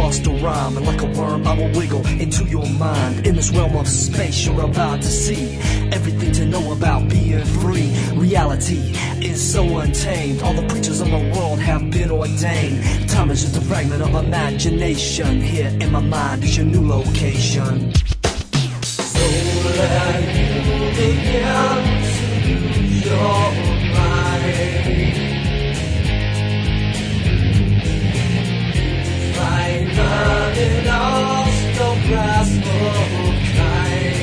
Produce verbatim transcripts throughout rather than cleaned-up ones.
lost a rhyme, and like a worm I will wiggle into your mind. In this realm of space you're about to see everything to know about being free. Reality is so untamed, all the preachers of the world have been ordained. Time is just a fragment of imagination. Here in my mind is your new location. So let you begin to use your mind. Find the lost, don't grasp for kind.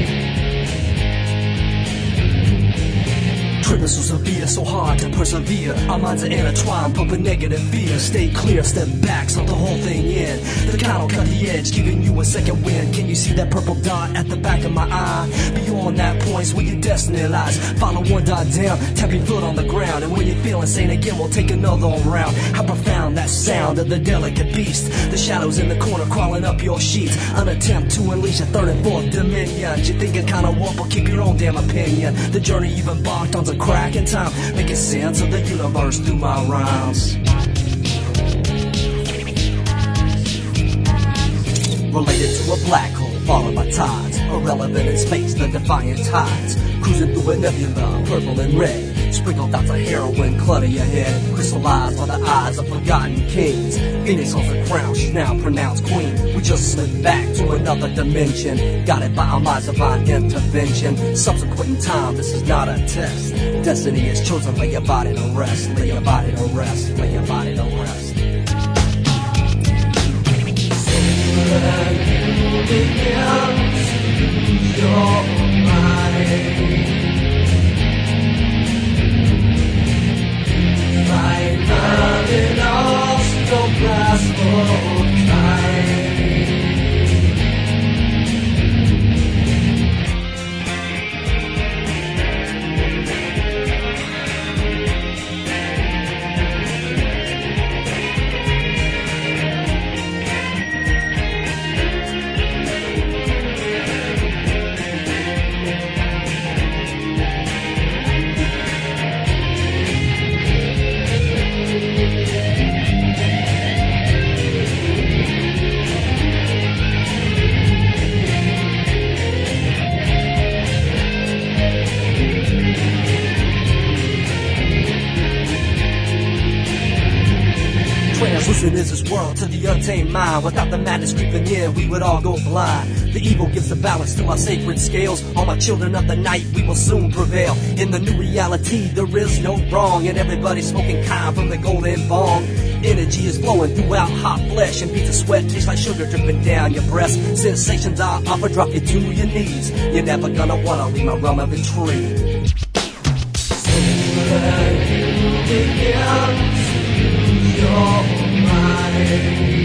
Tripping so severe, so hard to persevere. Our minds are intertwined, pumping negative fear. Stay clear, step back, soak the whole thing in. The cattle cut the edge, giving you a second wind. Can you see that purple dot at the back of my eye? Beyond that point's where your destiny lies. Follow one dot down, tap your foot on the ground. And when you feel insane again, we'll take another round. How profound that sound of the delicate beast. The shadows in the corner crawling up your sheets. An attempt to unleash a third and fourth dimension. You think it kinda warp, but keep your own damn opinion. The journey you've embarked on's a crack in time, making sense of the universe through my rhymes. Related to a black hole, followed by tides, irrelevant in space, the defiant tides. Cruising through a nebula, purple and red. Sprinkled dots of heroin clutter your head. Crystallized by the eyes of forgotten kings. Phoenix holds a crown, she's now pronounced queen. We just slipped back to another dimension, guided by our mind's divine intervention. Subsequent in time, this is not a test. Destiny is chosen, lay your body to rest. Lay your body to rest, lay your body to rest. So let you begin to use your mind. Find the lost, don't grasp for kind. Translucent is this world to the untamed mind. Without the madness creeping in, we would all go blind. The evil gives a balance to our sacred scales. All my children of the night, we will soon prevail. In the new reality, there is no wrong, and everybody's smoking kind from the golden bong. Energy is flowing throughout hot flesh, and beats of sweat taste like sugar dripping down your breast. Sensations are offered, drop you to your knees. You're never gonna wanna leave my realm of intrigue. So let you begin to use your mind.